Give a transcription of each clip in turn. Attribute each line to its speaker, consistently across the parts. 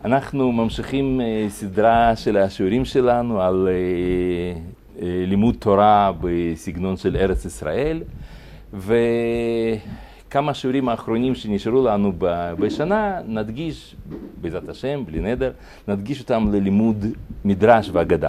Speaker 1: אנחנו ממשיכים סדרה של השיעורים שלנו על לימוד תורה בסגנון של ארץ ישראל, וכמה שיעורים האחרונים שנשארו לנו בשנה נדגיש, בעזרת השם, בלי נדר, נדגיש אותם ללימוד מדרש ואגדה.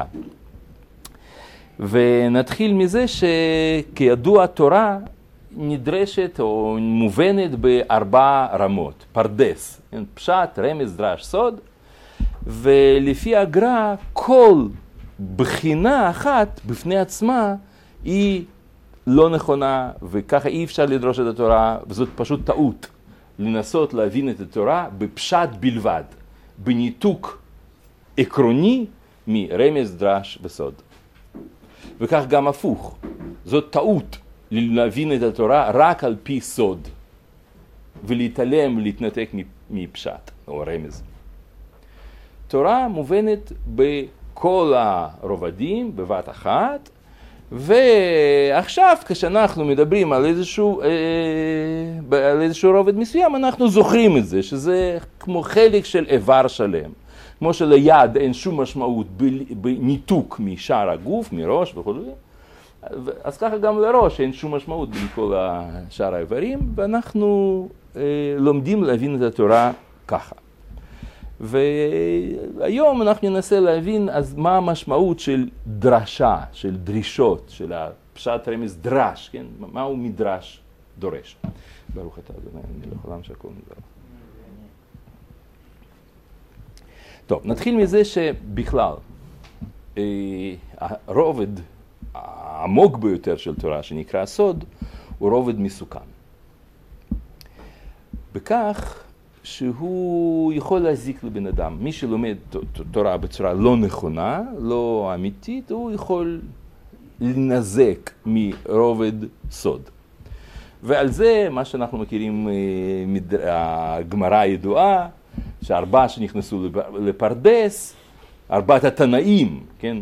Speaker 1: ונתחיל מזה שכידוע תורה נדרשת או מובנת בארבע רמות, פרדס, פשט, רמז, דרש, סוד, ולפי הגר"א כל בחינה אחת בפני עצמה היא לא נכונה, וככה אי אפשר לדרוש את התורה, וזאת פשוט טעות, לנסות להבין את התורה בפשט בלבד, בניתוק עקרוני מרמז, דרש וסוד. וכך גם הפוך, זאת טעות להבין את התורה רק על פי סוד, ולהתעלם, להתנתק מפשט או רמז. תורה מובנת בכל הרובדים בבת אחת, ועכשיו כשאנחנו מדברים על איזשהו רובד מסוים, אנחנו זוכרים את זה, שזה כמו חלק של איבר שלם. כמו שליד אין שום משמעות בניתוק משאר הגוף, מראש וכו'. אז ככה גם לראש אין שום משמעות בכל שאר האיברים, ואנחנו לומדים להבין את התורה ככה. והיום אנחנו ננסה להבין אז מה המשמעות של דרשה, של דרישות, של הפשט רמז דרש, כן? מהו מדרש דורש. ברוך אתה אדוני, מלך העולם שהכל נברא. טוב, נתחיל מזה שבכלל, הרובד העמוק ביותר של תורה שנקרא סוד, הוא רובד מסוכן. בכך שהוא יכול להזיק לבן אדם. מי שלומד תורה בצורה לא נכונה, לא אמיתית, הוא יכול לנזק מרובד סוד. ועל זה, מה שאנחנו מכירים הגמרא הידועה, שארבעה שנכנסו לפרדס, ארבעת התנאים, כן?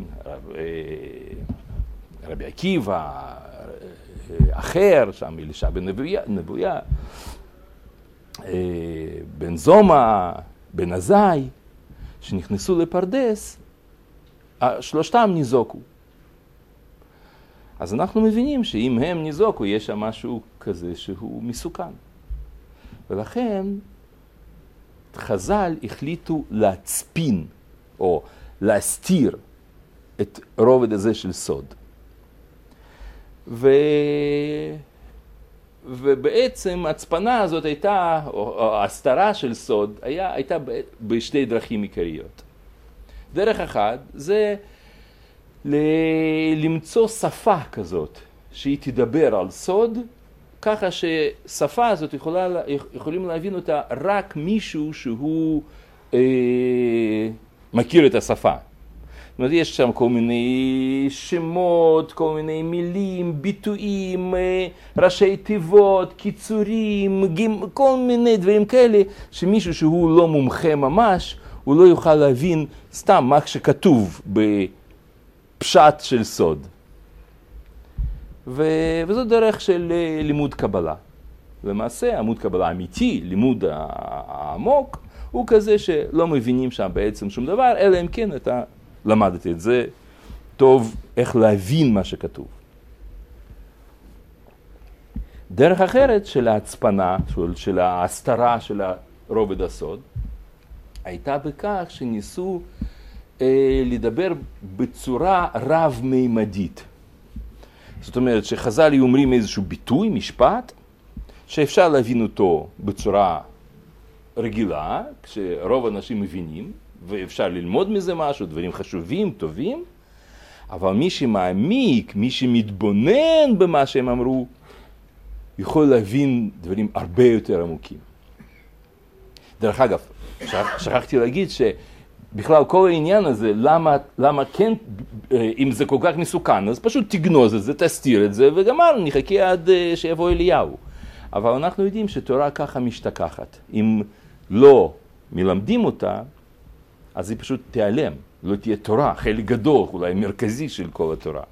Speaker 1: רבי עקיבא, אחר, שם אלישע בן נבויה, בן זומא, בן עזאי, שנכנסו לפרדס, שלושתם ניזוקו. אז אנחנו מבינים שאם הם ניזוקו, יש שם משהו כזה שהוא מסוכן. ולכן, חז"ל החליטו להצפין או להסתיר את הרובד הזה של סוד. ובעצם הצפנה הזאת הייתה, או ההסתרה של סוד, הייתה בשתי דרכים עיקריות. דרך אחת זה למצוא שפה כזאת שהיא תדבר על סוד, ככה ששפה הזאת יכולים להבין אותה רק מישהו שהוא מכיר את השפה. זאת אומרת, יש שם כל מיני שמות, כל מיני מילים, ביטויים, ראשי תיבות, קיצורים, כל מיני דברים כאלה, שמישהו שהוא לא מומחה ממש, הוא לא יוכל להבין סתם מה שכתוב בפשט של סוד. וזו דרך של לימוד קבלה. למעשה, לימוד קבלה אמיתי, לימוד העמוק, הוא כזה שלא מבינים שם בעצם שום דבר, אלא אם כן אתה למדת את זה טוב איך להבין מה שכתוב. דרך אחרת של ההצפנה, של ההסתרה של הרובד הסוד, הייתה בכך שניסו לדבר בצורה רב-מימדית. זאת אומרת שחז"ל אומרים איזשהו ביטוי, משפט, שאפשר להבין אותו בצורה רגילה, כשרוב האנשים מבינים, ואפשר ללמוד מזה משהו, דברים חשובים, טובים, אבל מי שמעמיק, מי שמתבונן במה שהם אמרו, יכול להבין דברים הרבה יותר עמוקים. דרך אגב, שכחתי להגיד בכלל כל העניין הזה, למה כן, אם זה כל כך מסוכן, אז פשוט תגנוז את זה, תסתיר את זה, וגמרנו, נחכה עד שיבוא אליהו. אבל אנחנו יודעים שתורה ככה משתכחת. אם לא מלמדים אותה, אז היא פשוט תיעלם, לא תהיה תורה, חלק גדול, אולי מרכזי של כל התורה.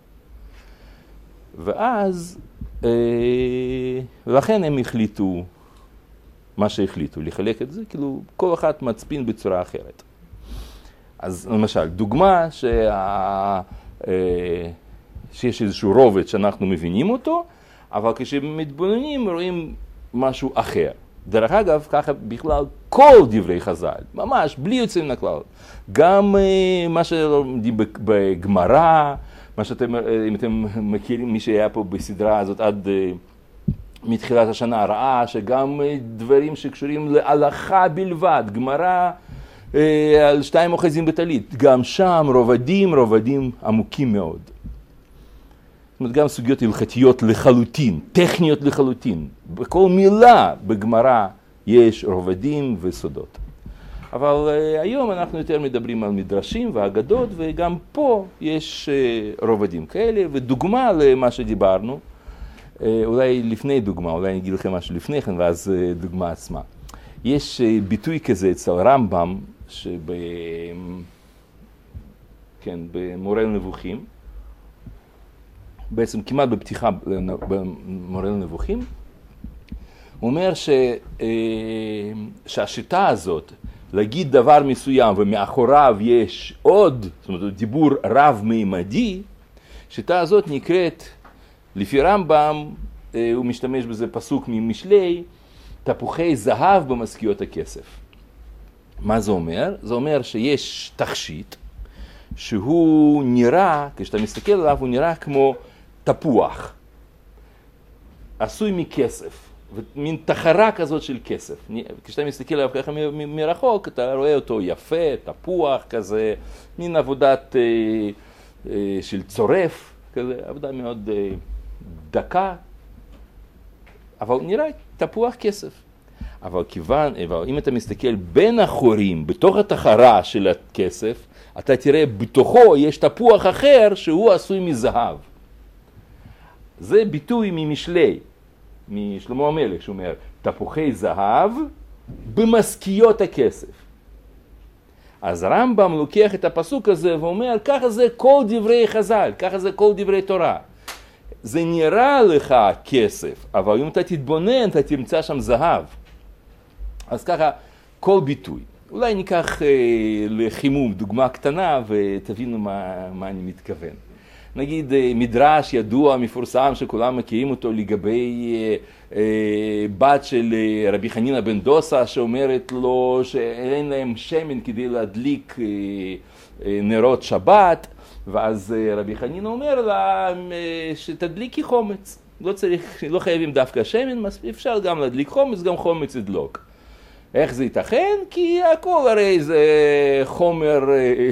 Speaker 1: ואז, ולכן הם החליטו מה שהחליטו, לחלק את זה, כאילו כל אחת מצפין בצורה אחרת. אז למשל, דוגמה שיש איזשהו רובד שאנחנו מבינים אותו, אבל כשמתבוננים רואים משהו אחר. דרך אגב, ככה בכלל כל דברי חז"ל, ממש בלי יוצאים מן הכלל. גם מה שלומדים בגמרא, מה שאתם, אם אתם מכירים, מי שהיה פה בסדרה הזאת עד מתחילת השנה, ראה שגם דברים שקשורים להלכה בלבד, גמרא על 2 אוחזים בטלית, גם שם רובדים עמוקים מאוד. זאת אומרת, גם סוגיות הלכתיות לחלוטין, טכניות לחלוטין. בכל מילה בגמרא יש רובדים וסודות. אבל היום אנחנו יותר מדברים על מדרשים ואגדות, וגם פה יש רובדים כאלה. ודוגמה למה שדיברנו, אולי לפני דוגמה, אולי אני אגיד לכם משהו לפני כן, ואז דוגמה עצמה. יש ביטוי כזה אצל רמב"ם, במורה לנבוכים, בעצם כמעט בפתיחה במורה לנבוכים, הוא אומר שהשיטה הזאת, להגיד דבר מסוים ומאחוריו יש עוד, זאת אומרת, דיבור רב-מימדי, שיטה הזאת נקראת, לפי רמב"ם, הוא משתמש בזה פסוק ממשלי, תפוחי זהב במשכיות הכסף. מה זה אומר? זה אומר שיש תכשיט, שהוא נראה, כשאתה מסתכל עליו, הוא נראה כמו תפוח, עשוי מכסף, מין תחרה כזאת של כסף. כשאתה מסתכל עליו ככה מרחוק, אתה רואה אותו יפה, תפוח כזה, מין עבודת של צורף, כזה, עבודה מאוד דקה, אבל נראה תפוח כסף. אבל אם אתה מסתכל בין החורים, בתוך התחרה של הכסף, אתה תראה בתוכו יש תפוח אחר שהוא עשוי מזהב. זה ביטוי ממשלי, משלמה המלך, שאומר, תפוחי זהב במשכיות הכסף. אז רמב"ם לוקח את הפסוק הזה ואומר, ככה זה כל דברי חז"ל, ככה זה כל דברי תורה. זה נראה לך כסף, אבל אם אתה תתבונן, אתה תמצא שם זהב. אז ככה, כל ביטוי. אולי ניקח לחימום דוגמה קטנה ותבינו מה אני מתכוון. נגיד מדרש ידוע, מפורסם, שכולם מכירים אותו לגבי בת של רבי חנינא בן דוסה, שאומרת לו שאין להם שמן כדי להדליק נרות שבת, ואז רבי חנינא אומר לה שתדליקי חומץ. לא חייבים דווקא שמן, אפשר גם להדליק חומץ, גם חומץ ידלוק. איך זה ייתכן? כי הכל הרי זה חומר,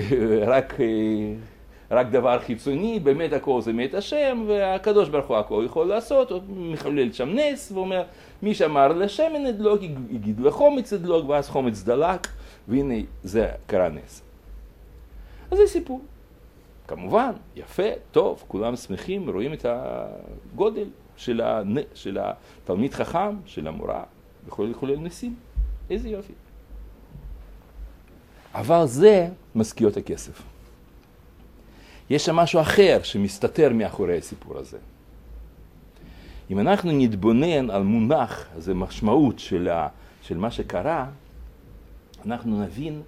Speaker 1: רק דבר חיצוני, באמת הכל זה מת השם, והקדוש ברוך הוא הכל יכול לעשות, הוא מחולל שם נס, ואומר, מי שאמר לשמן ידלוק, יגיד לחומץ ידלוק, ואז חומץ דלק, והנה זה קרה נס. אז זה סיפור. כמובן, יפה, טוב, כולם שמחים, רואים את הגודל של התלמיד חכם, של המורה, יכול לחולל נסים. איזה יופי. אבל זה משכיות הכסף. יש שם משהו אחר שמסתתר מאחורי הסיפור הזה. אם אנחנו נתבונן על מונח, זה משמעות של מה שקרה, אנחנו נבין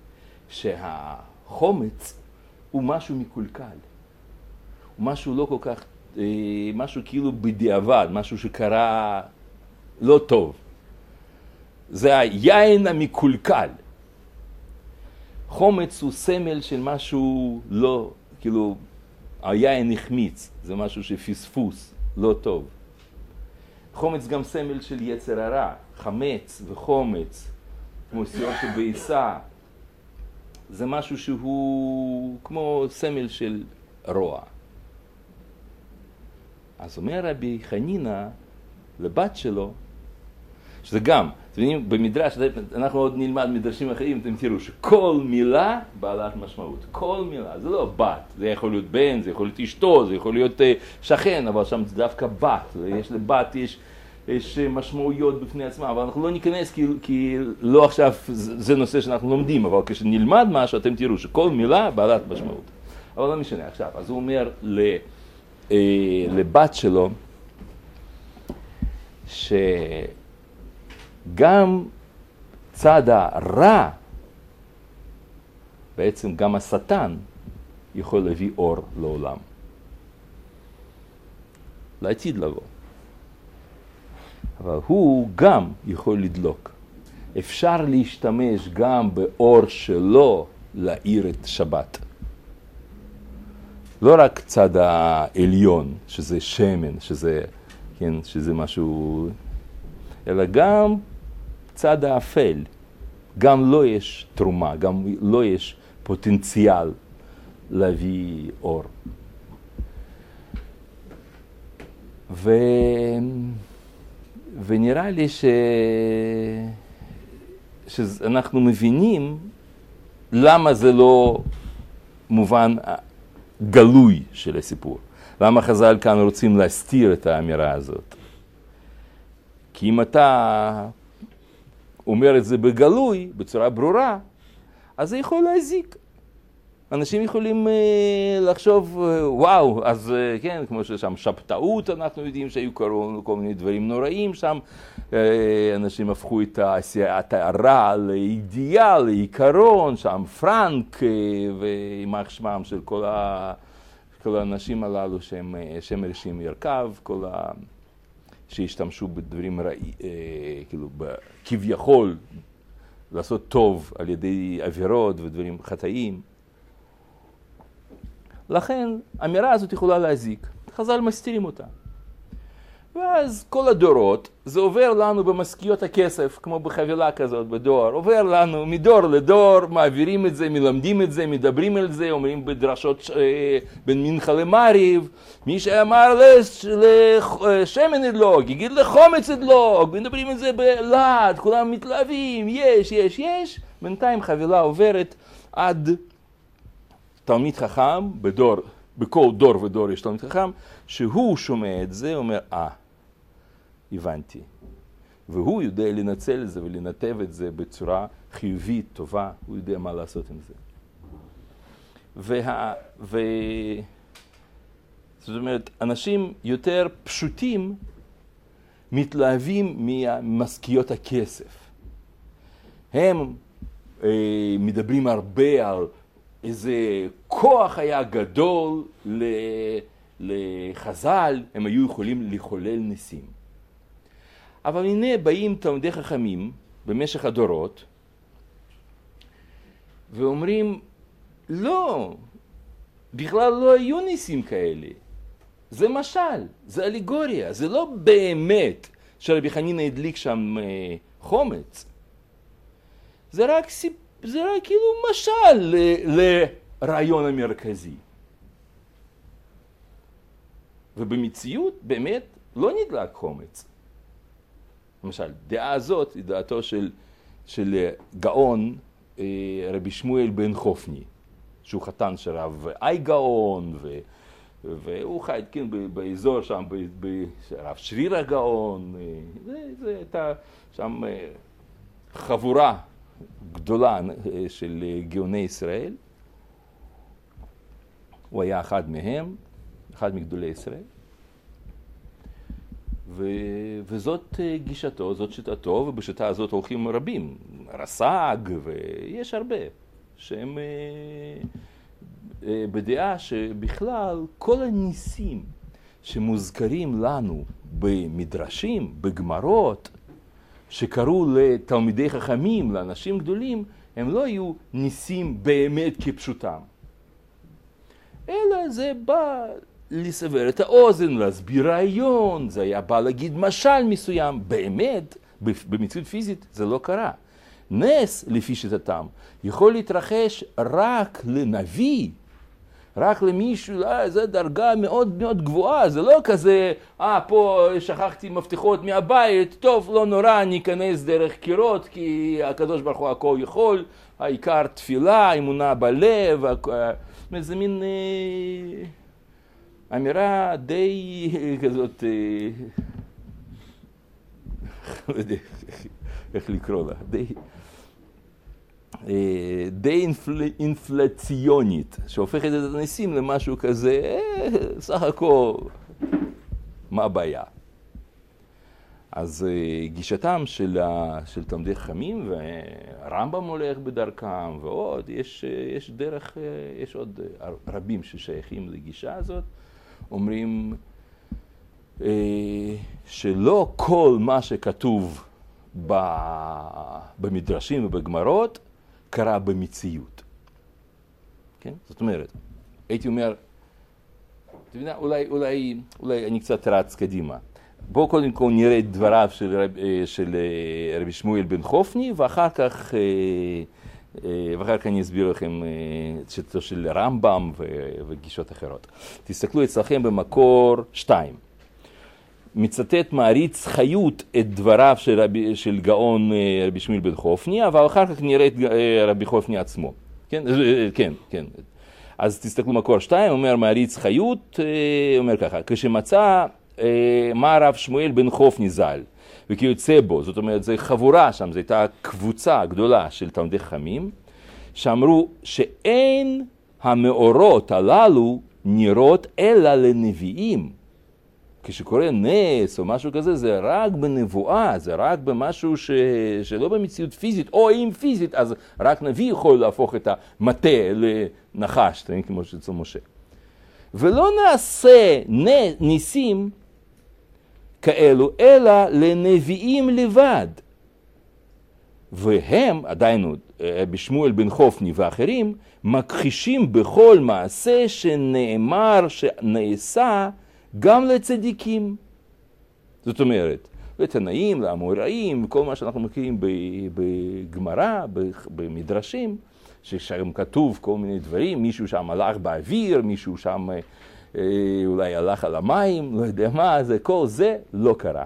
Speaker 1: שהחומץ הוא משהו מקולקל. הוא משהו לא כל כך, משהו כאילו בדיעבד, משהו שקרה לא טוב. זה היין המקולקל. חומץ הוא סמל של משהו לא, כאילו, היין נחמיץ, זה משהו שפספוס, לא טוב. חומץ גם סמל של יצר הרע, חמץ וחומץ, כמו סיור שבעיסה. זה משהו שהוא כמו סמל של רוע. אז אומר רבי חנינא לבת שלו, שזה גם, אתם יודעים, במדרש, אנחנו עוד נלמד מדרשים אחרים, אתם תראו שכל מילה בעלת משמעות. כל מילה, זה לא בת, זה יכול להיות בן, זה יכול להיות אשתו, זה יכול להיות שכן, אבל שם זה דווקא בת. יש לבת, יש משמעויות בפני עצמה, אבל אנחנו לא ניכנס כי לא עכשיו, זה נושא שאנחנו לומדים, אבל כשנלמד משהו, אתם תראו שכל מילה בעלת משמעות. אבל לא משנה עכשיו, אז הוא אומר לבת שלו, שגם צד הרע בעצם גם השטן יכול להביא אור לעולם. לעתיד לבוא. אבל הוא גם יכול לדלוק. אפשר להשתמש גם באור שלו להאיר את שבת. לא רק צד העליון, שזה שמן, שזה משהו, אלא גם צד האפל. גם לא יש תרומה, גם לא יש פוטנציאל להביא אור. ונראה לי שאנחנו מבינים למה זה לא מובן גלוי של הסיפור. למה חז"ל כאן רוצים להסתיר את האמירה הזאת. כי אם אתה אומר את זה בגלוי, בצורה ברורה, אז זה יכול להזיק. אנשים יכולים לחשוב, וואו, אז כן, כמו ששם שבתאות, אנחנו יודעים שהיו כל מיני דברים נוראים שם, אנשים הפכו את הרע לאידיאל, לעיקרון, שם פרנק, ויימח שמם של כל האנשים הללו שהם רשעים ירכב, שהשתמשו בדברים רעים, כאילו, כביכול, לעשות טוב על ידי עבירות ודברים חטאים. לכן, האמירה הזאת יכולה להזיק. חז"ל מסתירים אותה. ואז כל הדורות, זה עובר לנו במשכיות הכסף, כמו בחבילה כזאת, בדואר. עובר לנו מדור לדור, מעבירים את זה, מלמדים את זה, מדברים על זה, אומרים בדרשות בין מנחה למעריב. מי שאמר לשמן אדלוג, יגיד לחומץ אדלוג, מדברים את זה בלעד, כולם מתלהבים, יש. בינתיים חבילה עוברת עד תלמיד חכם, בכל דור ודור יש תלמיד חכם, שהוא שומע את זה, אומר, הבנתי. והוא יודע לנצל את זה ולנתב את זה בצורה חיובית, טובה, הוא יודע מה לעשות עם זה. זאת אומרת, אנשים יותר פשוטים מתלהבים ממשכיות הכסף. הם מדברים הרבה על איזה כוח היה גדול לחז"ל, הם היו יכולים לחולל ניסים. אבל הנה באים תלמידי חכמים במשך הדורות, ואומרים, לא, בכלל לא היו ניסים כאלה. זה משל, זה אלגוריה, זה לא באמת שרבי חנינא הדליק שם חומץ. זה רק כאילו משל לרעיון המרכזי. ובמציאות באמת לא נדלק חומץ. למשל, דעה הזאת היא דעתו של גאון רבי שמואל בן חופני, שהוא חתן של רב אי גאון, והוא חי כן, באזור שם, רב שריר הגאון, זה הייתה שם חבורה גדולה של גאוני ישראל. הוא היה אחד מהם, אחד מגדולי ישראל. וזאת גישתו, זאת שיטתו, ובשיטה הזאת הולכים רבים. רס"ג, ויש הרבה, שהם בדעה שבכלל כל הניסים שמוזכרים לנו במדרשים, בגמרות, שקראו לתלמידי חכמים, לאנשים גדולים, הם לא היו ניסים באמת כפשוטם. אלא זה בא לסבר את האוזן, להסביר רעיון, זה היה בא להגיד משל מסוים. באמת, במציאות פיזית זה לא קרה. נס, לפי שיטתם, יכול להתרחש רק לנביא, רק למישהו, זו דרגה מאוד מאוד גבוהה, זה לא כזה, פה שכחתי מפתחות מהבית, טוב, לא נורא, אני אכנס דרך קירות, כי הקדוש ברוך הוא הכל יכול, העיקר תפילה, אמונה בלב, זה מין אמירה די כזאת, לא יודע איך לקרוא לה, די אינפלציונית, שהופכת את הניסים למשהו כזה, סך הכל, מה הבעיה? אז גישתם של תלמידי חכמים, והרמב"ם הולך בדרכם, ועוד, יש דרך, יש עוד רבים ששייכים לגישה הזאת, אומרים שלא כל מה שכתוב במדרשים ובגמרות קרה במציאות. כן? זאת אומרת, הייתי אומר, אולי אני קצת רץ קדימה. בואו קודם כל נראה את דבריו של רבי שמואל בן חופני, ואחר כך אני אסביר לכם את שיטתו של רמב"ם וגישות אחרות. תסתכלו אצלכם במקור 2. מצטט מעריץ חיות את דבריו של גאון רבי שמואל בן חופני, אבל אחר כך נראה את רבי חופני עצמו. כן, כן. אז תסתכלו מקור 2, אומר מעריץ חיות, אומר ככה, כשמצא מה הרב שמואל בן חופני ז"ל, וכיוצא בו, זאת אומרת, זו חבורה שם, זו הייתה קבוצה גדולה של תלמידי חכמים, שאמרו שאין המאורות הללו נראות אלא לנביאים. כשקורה נס או משהו כזה, זה רק בנבואה, זה רק במשהו שלא במציאות פיזית, או אם פיזית, אז רק נביא יכול להפוך את המטה לנחש, כמו שאצל משה. ולא נעשה ניסים כאלו, אלא לנביאים לבד. והם, עדיין בשמואל בן חופני ואחרים, מכחישים בכל מעשה שנאמר שנעשה גם לצדיקים. זאת אומרת, לתנאים, לאמוראים, כל מה שאנחנו מכירים בגמרא, במדרשים, ששם כתוב כל מיני דברים, מישהו שם הלך באוויר, מישהו שם אולי הלך על המים, לא יודע מה, כל זה לא קרה.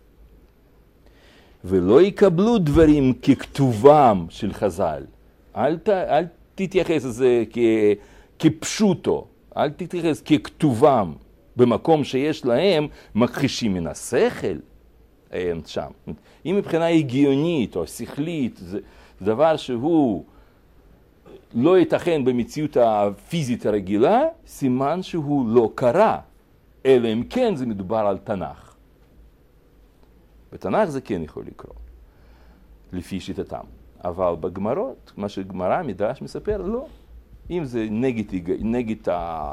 Speaker 1: ולא יקבלו דברים ככתובם של חז"ל. אל תתייחס לזה כפשוטו, אל תתייחס ככתובם. במקום שיש להם מכחישים מן השכל שם. אם מבחינה הגיונית או שכלית, זה דבר שהוא לא ייתכן במציאות הפיזית הרגילה, סימן שהוא לא קרה, אלא אם כן זה מדובר על תנ"ך. בתנ"ך זה כן יכול לקרות, לפי שיטתם. אבל בגמרות, מה שגמרא מדרש מספר, לא. אם זה נגד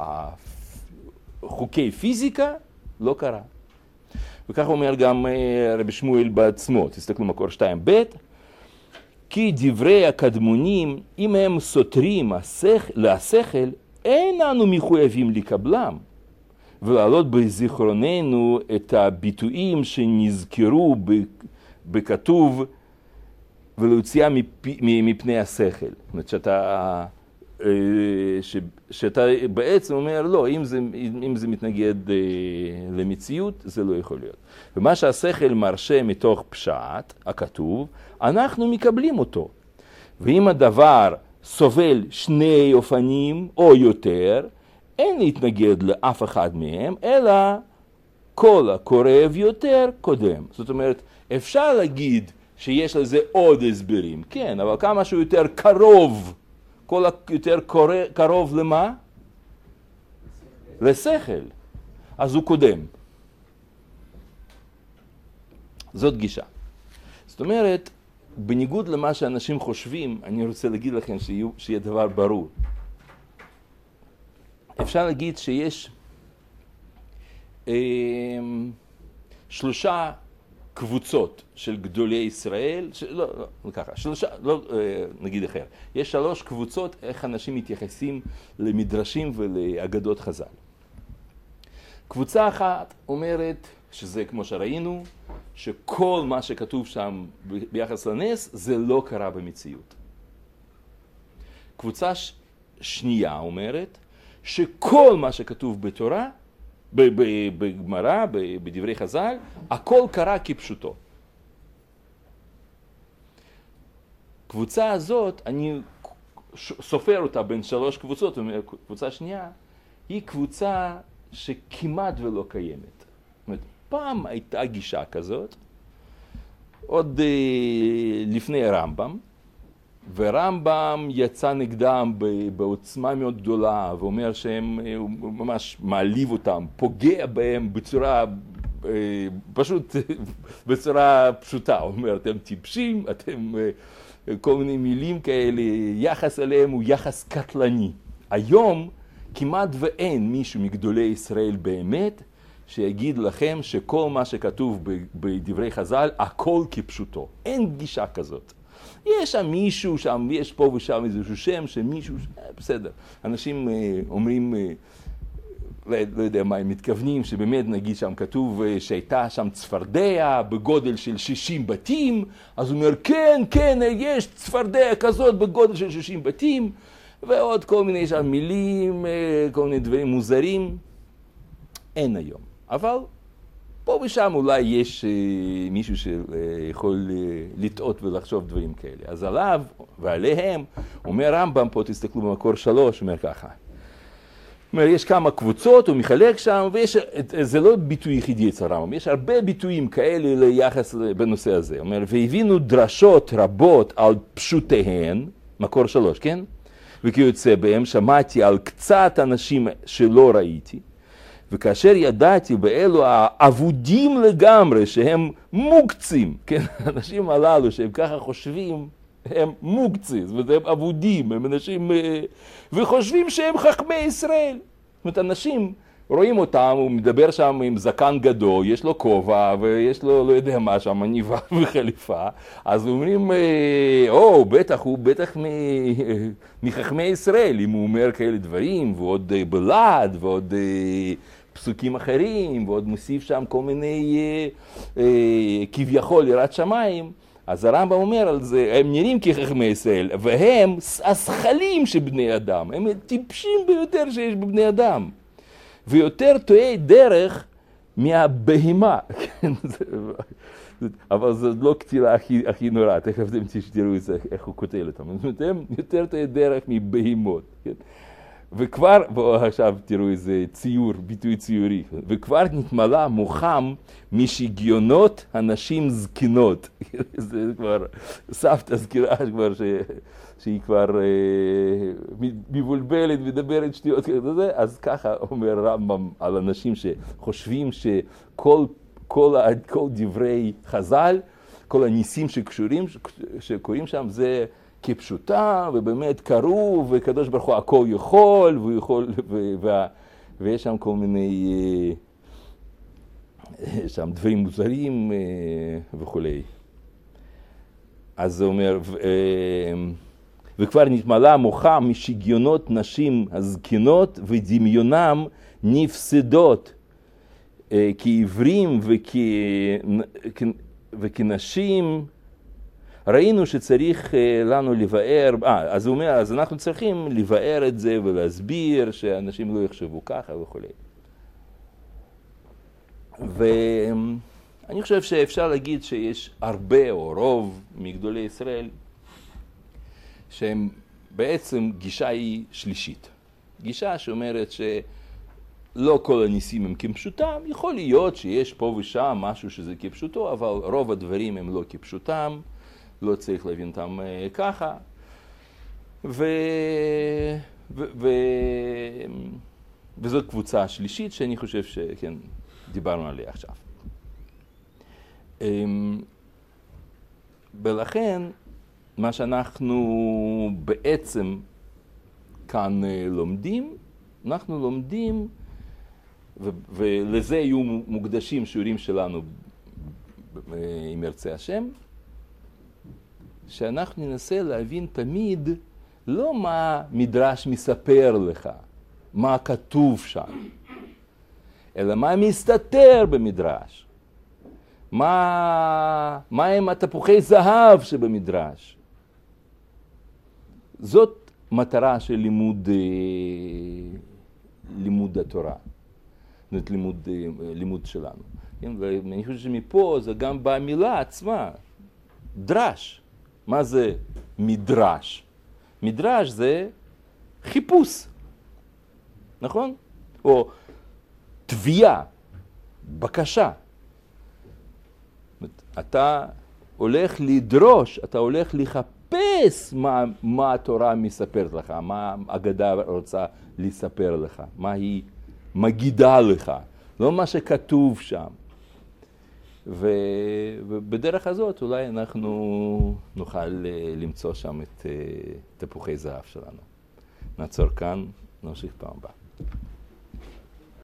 Speaker 1: חוקי פיזיקה, לא קרה. וכך אומר גם רבי שמואל בעצמו, תסתכלו מקור 2ב, כי דברי הקדמונים, אם הם סותרים לשכל, אין אנו מחויבים לקבלם, ולהעלות בזיכרוננו את הביטויים שנזכרו בכתוב, ולהוציאה מפני השכל. זאת אומרת שאתה בעצם אומר, לא, אם זה מתנגד למציאות, זה לא יכול להיות. ומה שהשכל מרשה מתוך פשט, הכתוב, אנחנו מקבלים אותו. ואם הדבר סובל שני אופנים או יותר, אין להתנגד לאף אחד מהם, אלא כל הקורב יותר קודם. זאת אומרת, אפשר להגיד שיש לזה עוד הסברים, כן, אבל כמה שהוא יותר קרוב, כל יותר קרוב למה? לשכל. אז הוא קודם. זאת גישה. זאת אומרת, בניגוד למה שאנשים חושבים, אני רוצה להגיד לכם שיהיה דבר ברור. אפשר להגיד שיש 3 קבוצות של גדולי ישראל, לא ככה, נגיד אחר. יש 3 קבוצות איך אנשים מתייחסים למדרשים ולאגדות חז"ל. קבוצה אחת אומרת, שזה כמו שראינו, שכל מה שכתוב שם ביחס לנס, זה לא קרה במציאות. קבוצה שנייה אומרת, שכל מה שכתוב בתורה, בגמרא, בדברי חז"ל, הכל קרה כפשוטו. קבוצה הזאת, אני סופר אותה בין 3 קבוצות, קבוצה שנייה, היא קבוצה שכמעט ולא קיימת. זאת אומרת, פעם הייתה גישה כזאת, עוד לפני הרמב"ם, ורמב"ם יצא נגדם בעוצמה מאוד גדולה, ואומר שהם ממש מעליב אותם, פוגע בהם בצורה פשוט בצורה פשוטה, הוא אומר, אתם טיפשים, אתם כל מיני מילים כאלה, יחס אליהם הוא יחס קטלני. היום כמעט ואין מישהו מגדולי ישראל באמת שיגיד לכם שכל מה שכתוב בדברי חז"ל, הכל כפשוטו. אין גישה כזאת. יש שם מישהו שם, יש פה ושם איזשהו שם שמישהו, בסדר. אנשים אומרים, לא יודע מה הם מתכוונים, שבאמת נגיד שם כתוב שהייתה שם צפרדע בגודל של 60 בתים, אז הוא אומר, כן, כן, יש צפרדע כזאת בגודל של 60 בתים, ועוד כל מיני שם מילים, כל מיני דברים מוזרים. אין היום. אבל פה ושם אולי יש מישהו שיכול לטעות ולחשוב דברים כאלה. אז עליו ועליהם, אומר רמב"ם, פה תסתכלו במקור 3, אומר ככה. אומר, יש כמה קבוצות, הוא מחלק שם, וזה לא ביטוי יחידי אצל רמב"ם, יש הרבה ביטויים כאלה ליחס בנושא הזה. אומר, והבינו דרשות רבות על פשוטיהן, מקור 3, כן? וכיוצא בהם שמעתי על קצת אנשים שלא ראיתי, וכאשר ידעתי באלו האבודים לגמרי שהם מוקצים, כן? האנשים הללו שהם ככה חושבים, הם מוקצים, זאת אומרת, הם אבודים, הם אנשים, וחושבים שהם חכמי ישראל. זאת אומרת, אנשים רואים אותם, הוא מדבר שם עם זקן גדול, יש לו כובע, ויש לו, לא יודע מה שם, עניבה וחליפה, אז אומרים, בטח, הוא בטח מחכמי ישראל, אם הוא אומר כאלה דברים, ועוד בלעד, ועוד פסוקים אחרים, ועוד מוסיף שם כל מיני כביכול יראת שמיים, אז הרמב"ם אומר על זה, הם נראים כחכמי ישראל, והם השכלים של בני אדם, הם טיפשים ביותר שיש בבני אדם, ויותר טועי דרך מהבהמה. אבל זו לא כתילה הכי נורא, תכף אתם תראו את זה, איך הוא כותב אותם. הם יותר טועי דרך מבהמות. וכבר, בואו עכשיו תראו איזה ציור, ביטוי ציורי, וכבר נתמלא מוחם משגיונות הנשים זקנות. זה כבר, סבתא זכירה כבר שהיא כבר מבולבלת, מדברת שטויות כזה, אז ככה אומר רמב"ם על אנשים שחושבים שכל דברי חז"ל, כל הניסים שקוראים שם זה כפשוטה, ובאמת קרו, וקדוש ברוך הוא הכל יכול, ויש שם כל מיני שם דברים מוזרים וכולי. אז זה אומר, וכבר נתמלא מוחם משגיונות נשים הזקנות, ודמיונם נפסדות כעברים וכנשים. ראינו שצריך לנו לבאר, אז הוא אומר, אז אנחנו צריכים לבאר את זה ולהסביר שאנשים לא יחשבו ככה וכו'. ואני חושב שאפשר להגיד שיש הרבה או רוב מגדולי ישראל שהם בעצם גישה היא שלישית. גישה שאומרת שלא כל הניסים הם כפשוטם, יכול להיות שיש פה ושם משהו שזה כפשוטו, אבל רוב הדברים הם לא כפשוטם. לא צריך להבין אותם ככה, וזאת קבוצה שלישית שאני חושב שכן, דיברנו עליה עכשיו. ולכן, מה שאנחנו בעצם כאן לומדים, אנחנו לומדים, ולזה יהיו מוקדשים שיעורים שלנו עם ירצה השם, שאנחנו ננסה להבין תמיד לא מה מדרש מספר לך, מה כתוב שם, אלא מה מסתתר במדרש, מה הם התפוחי זהב שבמדרש. זאת מטרה של לימוד התורה, זאת לימוד שלנו. ואני חושב שמפה זה גם במילה עצמה, דרש. מה זה מדרש? מדרש זה חיפוש, נכון? או תביעה, בקשה. אתה הולך לדרוש, אתה הולך לחפש מה התורה מספרת לך, מה האגדה רוצה לספר לך, מה היא מגידה לך, לא מה שכתוב שם. ובדרך הזאת אולי אנחנו נוכל למצוא שם את תפוחי זהב שלנו. נעצור כאן, נמשיך פעם הבאה.